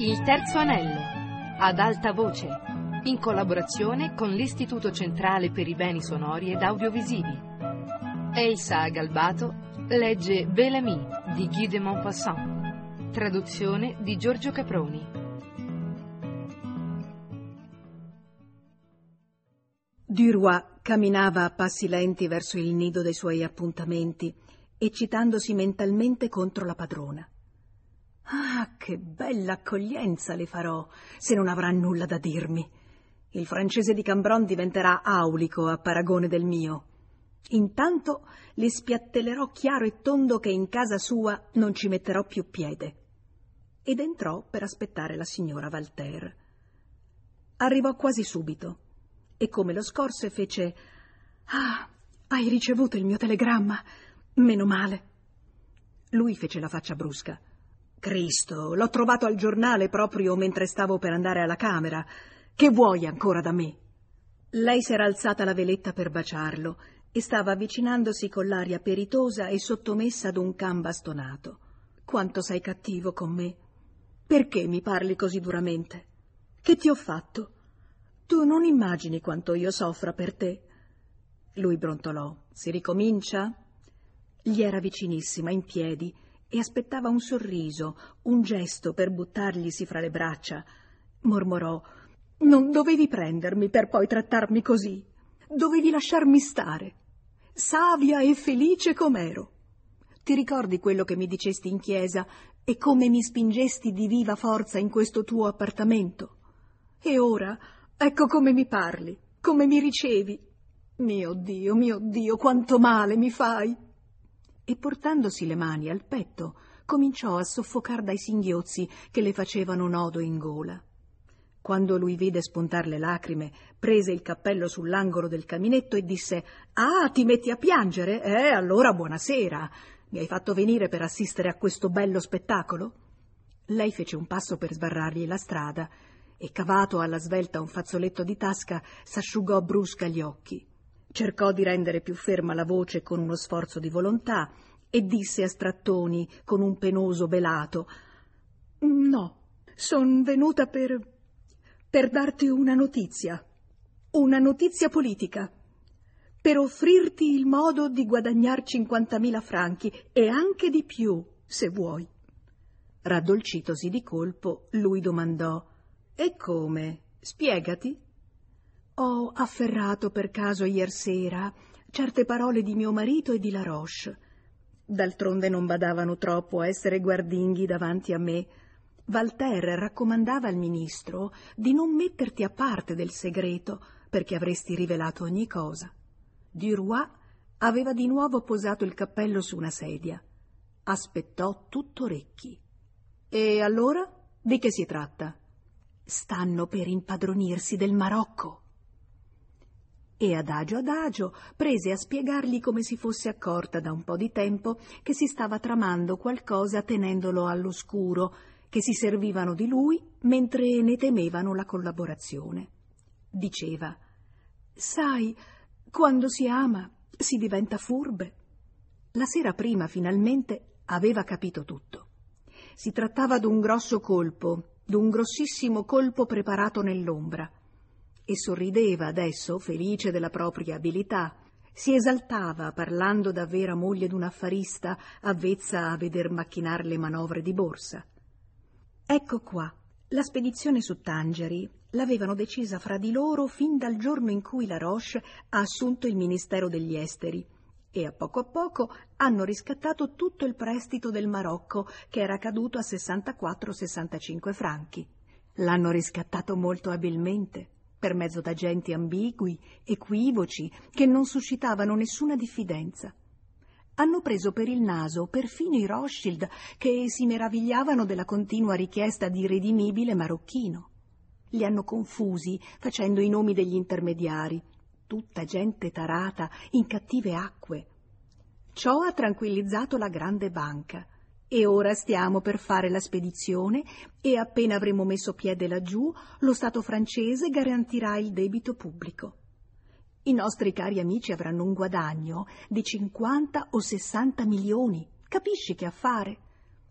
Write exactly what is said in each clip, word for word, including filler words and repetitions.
Il terzo anello, ad alta voce, in collaborazione con l'Istituto Centrale per i Beni Sonori ed Audiovisivi. Elsa Galbato legge Bel-Ami di Guy de Maupassant, traduzione di Giorgio Caproni. Duroy camminava a passi lenti verso il nido dei suoi appuntamenti, eccitandosi mentalmente contro la padrona. Ah, che bella accoglienza le farò, se non avrà nulla da dirmi. Il francese di Cambronne diventerà aulico a paragone del mio. Intanto le spiattellerò chiaro e tondo che in casa sua non ci metterò più piede. Ed entrò per aspettare la signora Walter. Arrivò quasi subito e, come lo scorse, fece: «Ah, hai ricevuto il mio telegramma? Meno male». Lui fece la faccia brusca. «Cristo, l'ho trovato al giornale proprio mentre stavo per andare alla camera. Che vuoi ancora da me?» Lei s'era alzata la veletta per baciarlo e stava avvicinandosi con l'aria peritosa e sottomessa ad un can bastonato. «Quanto sei cattivo con me! Perché mi parli così duramente? Che ti ho fatto? Tu non immagini quanto io soffra per te». Lui brontolò. «Si ricomincia?» Gli era vicinissima, in piedi, e aspettava un sorriso, un gesto per buttarglisi fra le braccia. Mormorò: «Non dovevi prendermi per poi trattarmi così. Dovevi lasciarmi stare, savia e felice com'ero. Ti ricordi quello che mi dicesti in chiesa e come mi spingesti di viva forza in questo tuo appartamento? E ora, ecco come mi parli, come mi ricevi. Mio Dio, mio Dio, quanto male mi fai!» E portandosi le mani al petto, cominciò a soffocar dai singhiozzi che le facevano nodo in gola. Quando lui vide spuntar le lacrime, prese il cappello sull'angolo del caminetto e disse: «Ah, ti metti a piangere? Eh, allora buonasera. Mi hai fatto venire per assistere a questo bello spettacolo?» Lei fece un passo per sbarrargli la strada e, cavato alla svelta un fazzoletto di tasca, s'asciugò brusca gli occhi. Cercò di rendere più ferma la voce con uno sforzo di volontà e disse a strattoni, con un penoso belato: «No, son venuta per... per darti una notizia, una notizia politica, per offrirti il modo di guadagnar cinquantamila franchi e anche di più, se vuoi». Raddolcitosi di colpo, lui domandò: «E come? Spiegati». «Ho afferrato per caso iersera certe parole di mio marito e di La Roche. D'altronde non badavano troppo a essere guardinghi davanti a me. Walter raccomandava al ministro di non metterti a parte del segreto, perché avresti rivelato ogni cosa». Duroy aveva di nuovo posato il cappello su una sedia. Aspettò tutto orecchi. «E allora? Di che si tratta?» «Stanno per impadronirsi del Marocco». E adagio adagio prese a spiegargli come si fosse accorta da un po' di tempo che si stava tramando qualcosa tenendolo all'oscuro, che si servivano di lui mentre ne temevano la collaborazione. Diceva: «Sai, quando si ama si diventa furbe». La sera prima finalmente aveva capito tutto. Si trattava d'un grosso colpo, d'un grossissimo colpo preparato nell'ombra. E sorrideva adesso, felice della propria abilità. Si esaltava parlando da vera moglie d'un affarista, avvezza a veder macchinar le manovre di borsa. Ecco qua, la spedizione su Tangeri l'avevano decisa fra di loro fin dal giorno in cui La Roche ha assunto il Ministero degli Esteri, e a poco a poco hanno riscattato tutto il prestito del Marocco, che era caduto a sessantaquattro sessantacinque franchi. L'hanno riscattato molto abilmente, per mezzo d'agenti ambigui, equivoci, che non suscitavano nessuna diffidenza. Hanno preso per il naso perfino i Rothschild, che si meravigliavano della continua richiesta di redimibile marocchino. Li hanno confusi, facendo i nomi degli intermediari, tutta gente tarata, in cattive acque. Ciò ha tranquillizzato la grande banca. E ora stiamo per fare la spedizione e appena avremo messo piede laggiù, lo Stato francese garantirà il debito pubblico. I nostri cari amici avranno un guadagno di cinquanta o sessanta milioni. Capisci che affare?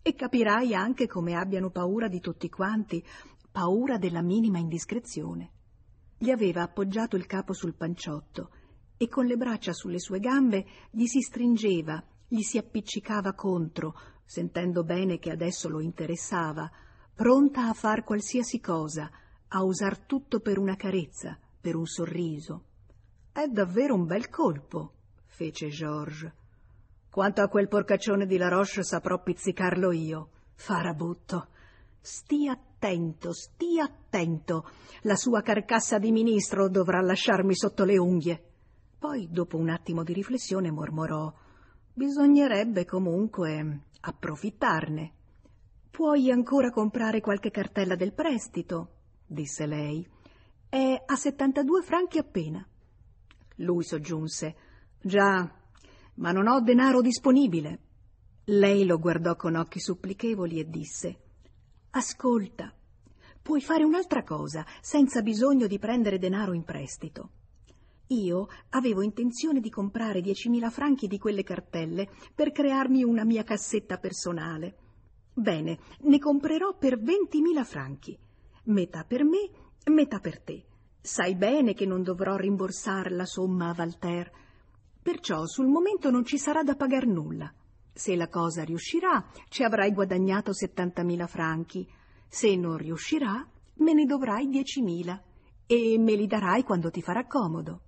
e capirai anche come abbiano paura di tutti quanti, paura della minima indiscrezione. Gli aveva appoggiato il capo sul panciotto e con le braccia sulle sue gambe gli si stringeva, gli si appiccicava contro, sentendo bene che adesso lo interessava, pronta a far qualsiasi cosa, a usar tutto per una carezza, per un sorriso. «È davvero un bel colpo», fece Georges. «Quanto a quel porcaccione di La Roche saprò pizzicarlo io, farabutto. Stia attento, stia attento, la sua carcassa di ministro dovrà lasciarmi sotto le unghie». Poi, dopo un attimo di riflessione, mormorò: «Bisognerebbe comunque approfittarne». «Puoi ancora comprare qualche cartella del prestito», disse lei. «È a settantadue franchi appena». Lui soggiunse: «Già, ma non ho denaro disponibile». Lei lo guardò con occhi supplichevoli e disse: «Ascolta, puoi fare un'altra cosa senza bisogno di prendere denaro in prestito. Io avevo intenzione di comprare diecimila franchi di quelle cartelle per crearmi una mia cassetta personale. Bene, ne comprerò per ventimila franchi, metà per me, metà per te. Sai bene che non dovrò rimborsare la somma a Walter, perciò sul momento non ci sarà da pagar nulla. Se la cosa riuscirà, ci avrai guadagnato settantamila franchi. Se non riuscirà, me ne dovrai diecimila e me li darai quando ti farà comodo».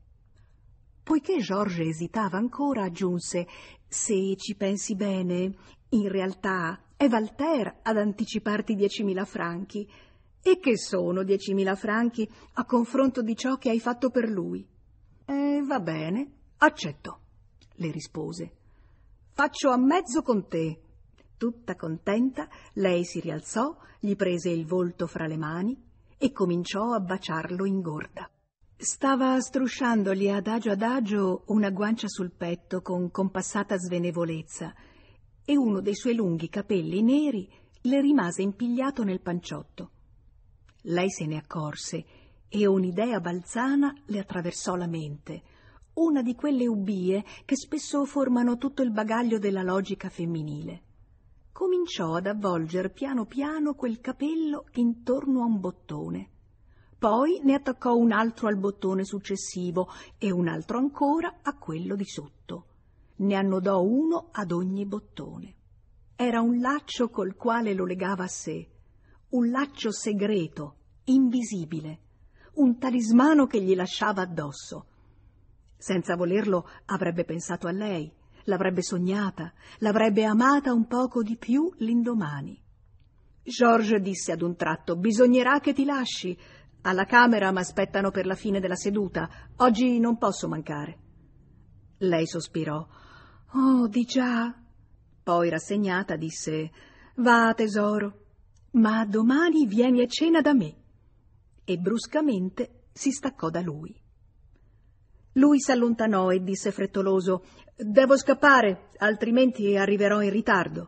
Poiché Georges esitava ancora, aggiunse: «Se ci pensi bene, in realtà è Walter ad anticiparti diecimila franchi. E che sono diecimila franchi a confronto di ciò che hai fatto per lui?» «Eh, va bene, accetto», le rispose. «Faccio a mezzo con te». Tutta contenta, lei si rialzò, gli prese il volto fra le mani e cominciò a baciarlo in gorda. Stava strusciandogli adagio adagio una guancia sul petto con compassata svenevolezza e uno dei suoi lunghi capelli neri le rimase impigliato nel panciotto. Lei se ne accorse e un'idea balzana le attraversò la mente, una di quelle ubbie che spesso formano tutto il bagaglio della logica femminile. Cominciò ad avvolgere piano piano quel capello intorno a un bottone. Poi ne attaccò un altro al bottone successivo e un altro ancora a quello di sotto. Ne annodò uno ad ogni bottone. Era un laccio col quale lo legava a sé, un laccio segreto, invisibile, un talismano che gli lasciava addosso. Senza volerlo avrebbe pensato a lei, l'avrebbe sognata, l'avrebbe amata un poco di più l'indomani. Georges disse ad un tratto: «Bisognerà che ti lasci. Alla camera m'aspettano per la fine della seduta. Oggi non posso mancare». Lei sospirò: «Oh, di già». Poi, rassegnata, disse: «Va, tesoro, ma domani vieni a cena da me». E bruscamente si staccò da lui. Lui s'allontanò e disse frettoloso: «Devo scappare, altrimenti arriverò in ritardo».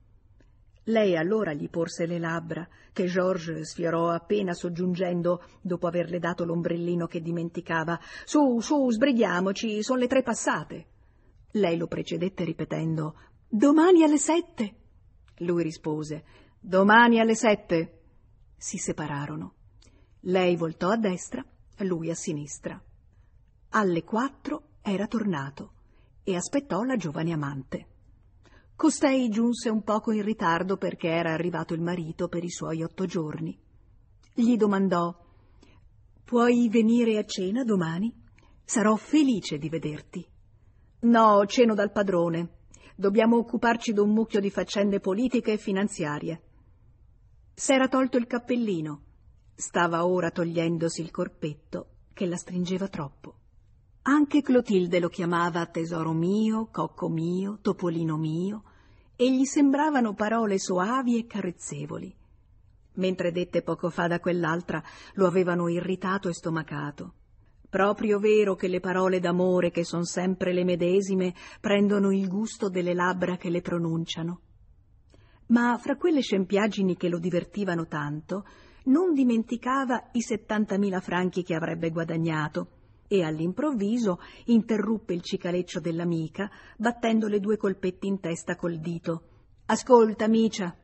Lei allora gli porse le labbra, che Georges sfiorò appena soggiungendo, dopo averle dato l'ombrellino che dimenticava: «Su, su, sbrighiamoci, sono le tre passate». Lei lo precedette ripetendo: «Domani alle sette». Lui rispose: «Domani alle sette». Si separarono. Lei voltò a destra, lui a sinistra. Alle quattro era tornato e aspettò la giovane amante. Costei giunse un poco in ritardo perché era arrivato il marito per i suoi otto giorni. Gli domandò: «Puoi venire a cena domani? Sarò felice di vederti». «No, ceno dal padrone. Dobbiamo occuparci d'un mucchio di faccende politiche e finanziarie». S'era tolto il cappellino. Stava ora togliendosi il corpetto che la stringeva troppo. Anche Clotilde lo chiamava tesoro mio, cocco mio, topolino mio, e gli sembravano parole soavi e carezzevoli. Mentre dette poco fa da quell'altra lo avevano irritato e stomacato. Proprio vero che le parole d'amore, che son sempre le medesime, prendono il gusto delle labbra che le pronunciano. Ma fra quelle scempiaggini che lo divertivano tanto, non dimenticava i settantamila franchi che avrebbe guadagnato, e all'improvviso interruppe il cicaleccio dell'amica battendole due colpetti in testa col dito. «Ascolta, Micia,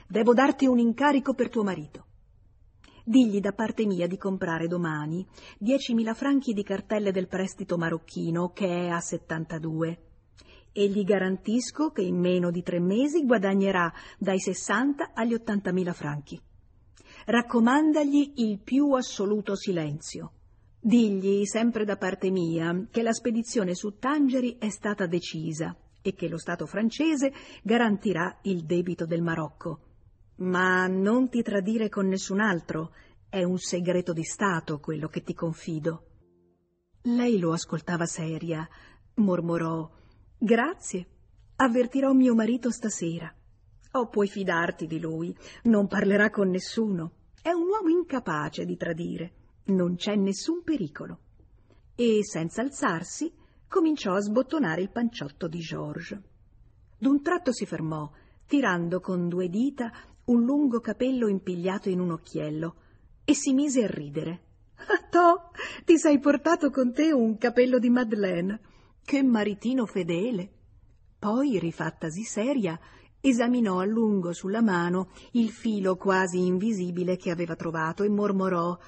Devo darti un incarico per tuo marito. Digli da parte mia di comprare domani diecimila franchi di cartelle del prestito marocchino, che è a settantadue, e gli garantisco che in meno di tre mesi guadagnerà dai sessanta agli ottantamila franchi. Raccomandagli il più assoluto silenzio. Digli, sempre da parte mia, che la spedizione su Tangeri è stata decisa e che lo Stato francese garantirà il debito del Marocco. Ma non ti tradire con nessun altro, è un segreto di Stato quello che ti confido. Lei lo ascoltava seria, mormorò: grazie, avvertirò mio marito stasera. Oh, puoi fidarti di lui, non parlerà con nessuno, è un uomo incapace di tradire, non c'è nessun pericolo. E senza alzarsi cominciò a sbottonare il panciotto di Georges. D'un tratto si fermò, tirando con due dita un lungo capello impigliato in un occhiello, e si mise a ridere. Ah, toh, ti sei portato con te un capello di Madeleine. Che maritino fedele. Poi, rifattasi seria, esaminò a lungo sulla mano il filo quasi invisibile che aveva trovato e mormorò: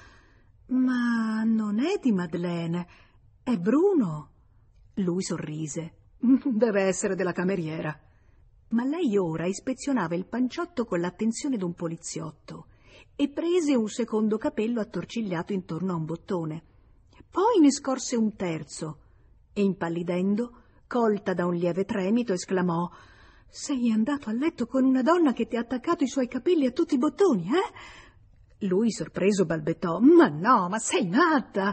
ma non è di Madeleine, è Bruno. Lui sorrise. Deve essere della cameriera. Ma lei ora ispezionava il panciotto con l'attenzione d'un poliziotto e prese un secondo capello attorcigliato intorno a un bottone. Poi ne scorse un terzo e, impallidendo, colta da un lieve tremito, esclamò: sei andato a letto con una donna che ti ha attaccato i suoi capelli a tutti i bottoni, eh? Lui, sorpreso, balbettò: ma no, ma sei matta!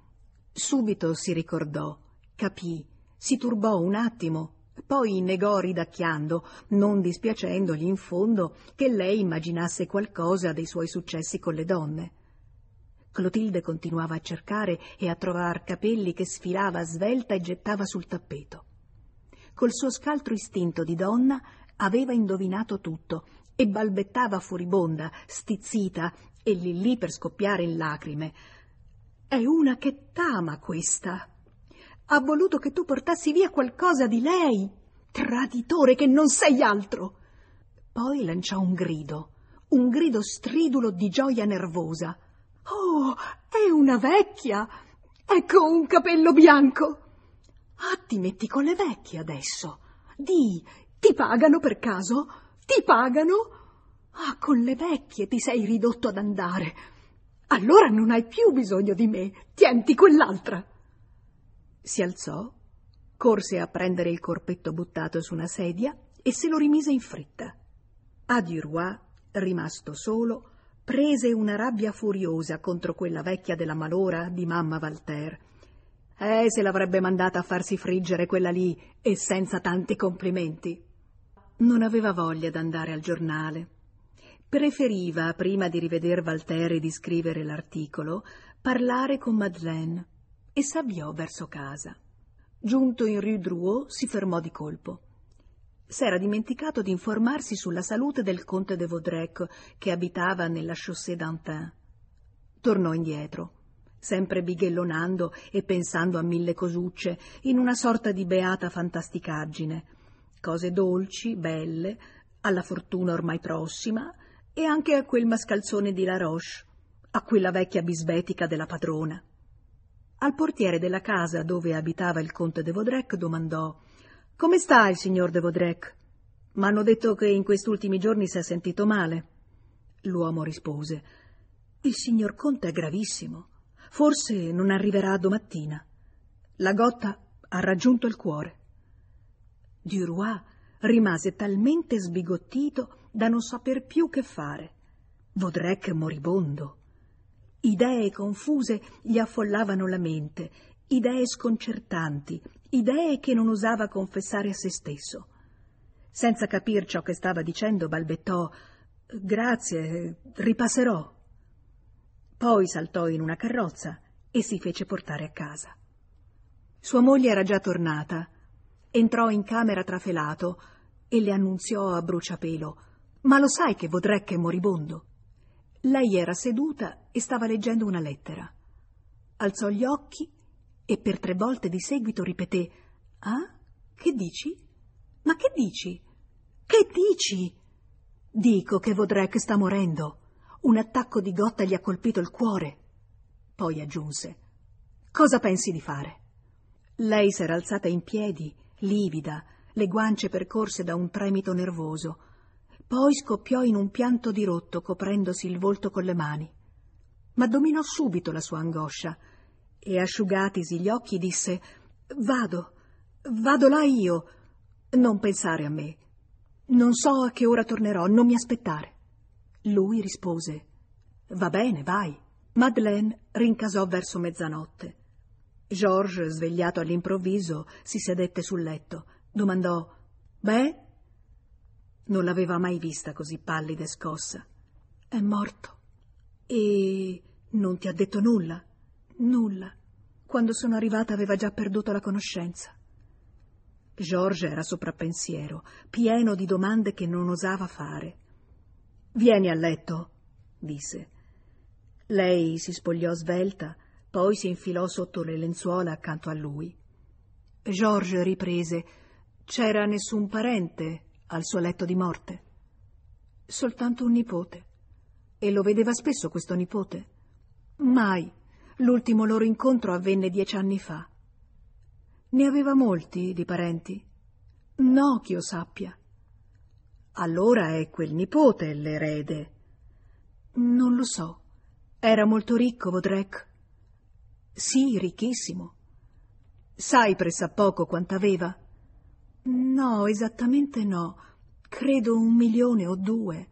Subito si ricordò, capì, si turbò un attimo, poi negò ridacchiando, non dispiacendogli in fondo che lei immaginasse qualcosa dei suoi successi con le donne. Clotilde continuava a cercare e a trovar capelli che sfilava svelta e gettava sul tappeto. Col suo scaltro istinto di donna aveva indovinato tutto e balbettava furibonda, stizzita e lì lì per scoppiare in lacrime: è una che t'ama questa. Ha voluto che tu portassi via qualcosa di lei. Traditore che non sei altro. Poi lanciò un grido, un grido stridulo di gioia nervosa. Oh, è una vecchia! Ecco un capello bianco! Ah, ti metti con le vecchie adesso? Di, ti pagano per caso? Ti pagano? Ah, con le vecchie ti sei ridotto ad andare. Allora non hai più bisogno di me, tienti quell'altra. Si alzò, corse a prendere il corpetto buttato su una sedia e se lo rimise in fretta. A Duroy, rimasto solo, prese una rabbia furiosa contro quella vecchia della malora di mamma Valter. Eh, se l'avrebbe mandata a farsi friggere quella lì e senza tanti complimenti. Non aveva voglia d'andare al giornale. Preferiva, prima di riveder Valter e di scrivere l'articolo, parlare con Madeleine e s'avviò verso casa. Giunto in rue Drouot si fermò di colpo. S'era dimenticato di informarsi sulla salute del conte de Vaudrec, che abitava nella chaussée d'Antin. Tornò indietro, sempre bighellonando e pensando a mille cosucce, in una sorta di beata fantasticaggine, cose dolci, belle, alla fortuna ormai prossima, e anche a quel mascalzone di La Roche, a quella vecchia bisbetica della padrona. Al portiere della casa dove abitava il conte de Vaudrec domandò: «Come sta il signor de Vaudrec? M'hanno detto che in quest'ultimi giorni si è sentito male». L'uomo rispose: «Il signor conte è gravissimo. Forse non arriverà domattina. La gotta ha raggiunto il cuore». Duroy rimase talmente sbigottito da non saper più che fare. Vaudrec moribondo. Idee confuse gli affollavano la mente, idee sconcertanti, idee che non osava confessare a se stesso. Senza capir ciò che stava dicendo, balbettò: «Grazie, ripasserò». Poi saltò in una carrozza e si fece portare a casa. Sua moglie era già tornata. Entrò in camera trafelato e le annunziò a bruciapelo: «Ma lo sai che Vaudrec è moribondo?» Lei era seduta e stava leggendo una lettera. Alzò gli occhi e per tre volte di seguito ripeté: «Ah? Che dici? Ma che dici? Che dici?» Dico che Vaudrec sta morendo. Un attacco di gotta gli ha colpito il cuore. Poi aggiunse: cosa pensi di fare? Lei s'era alzata in piedi, livida, le guance percorse da un tremito nervoso. Poi scoppiò in un pianto dirotto, coprendosi il volto con le mani. Ma dominò subito la sua angoscia e, asciugatisi gli occhi, disse: Vado, vado là io. Non pensare a me. Non so a che ora tornerò, non mi aspettare. Lui rispose: va bene, vai. Madeleine rincasò verso mezzanotte. Georges, svegliato all'improvviso, si sedette sul letto. Domandò: beh? Non l'aveva mai vista così pallida e scossa. È morto. E non ti ha detto nulla? Nulla. Quando sono arrivata aveva già perduto la conoscenza. Georges era soprappensiero, pieno di domande che non osava fare. Vieni a letto, disse. Lei si spogliò svelta, poi si infilò sotto le lenzuola accanto a lui. Georges riprese: c'era nessun parente al suo letto di morte? Soltanto un nipote. E lo vedeva spesso questo nipote? Mai. L'ultimo loro incontro avvenne dieci anni fa. Ne aveva molti di parenti? No, che io sappia. Allora è quel nipote l'erede. Non lo so. Era molto ricco, Vaudrec? Sì, ricchissimo. Sai pressappoco quant'aveva? No, esattamente no. Credo un milione o due.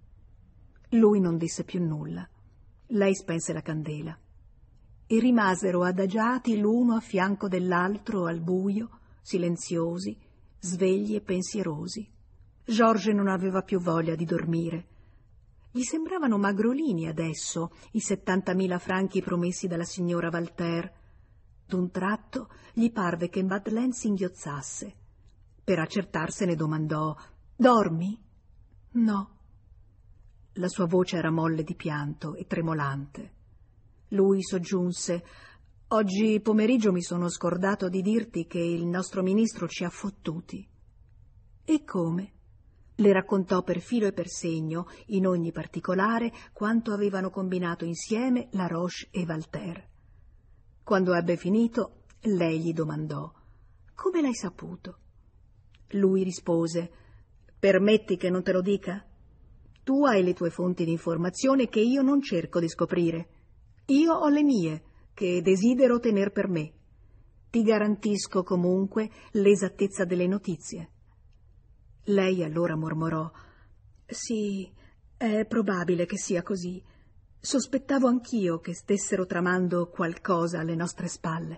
Lui non disse più nulla. Lei spense la candela. E rimasero adagiati l'uno a fianco dell'altro al buio, silenziosi, svegli e pensierosi. Georges non aveva più voglia di dormire. Gli sembravano magrolini adesso i settantamila franchi promessi dalla signora Walter. D'un tratto gli parve che Madeleine singhiozzasse. Per accertarsene domandò: dormi? No. La sua voce era molle di pianto e tremolante. Lui soggiunse: oggi pomeriggio mi sono scordato di dirti che il nostro ministro ci ha fottuti. E come? Le raccontò per filo e per segno, in ogni particolare, quanto avevano combinato insieme La Roche e Walter. Quando ebbe finito, lei gli domandò: come l'hai saputo? Lui rispose: permetti che non te lo dica? Tu hai le tue fonti di informazione che io non cerco di scoprire. Io ho le mie, che desidero tener per me. Ti garantisco comunque l'esattezza delle notizie. Lei allora mormorò: sì, è probabile che sia così. Sospettavo anch'io che stessero tramando qualcosa alle nostre spalle.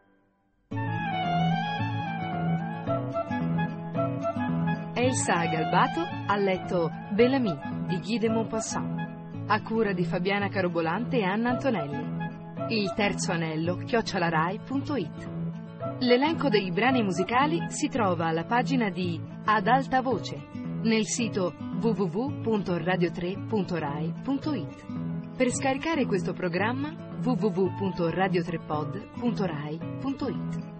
Elsa Galbato ha letto Bel-Ami di Guy de Maupassant, a cura di Fabiana Carobolante e Anna Antonelli. Il terzo anello chiocciolarai punto it. L'elenco dei brani musicali si trova alla pagina di Ad Alta Voce nel sito w w w punto radio tre punto rai punto it. Per scaricare questo programma w w w punto radio tre pod punto rai punto it.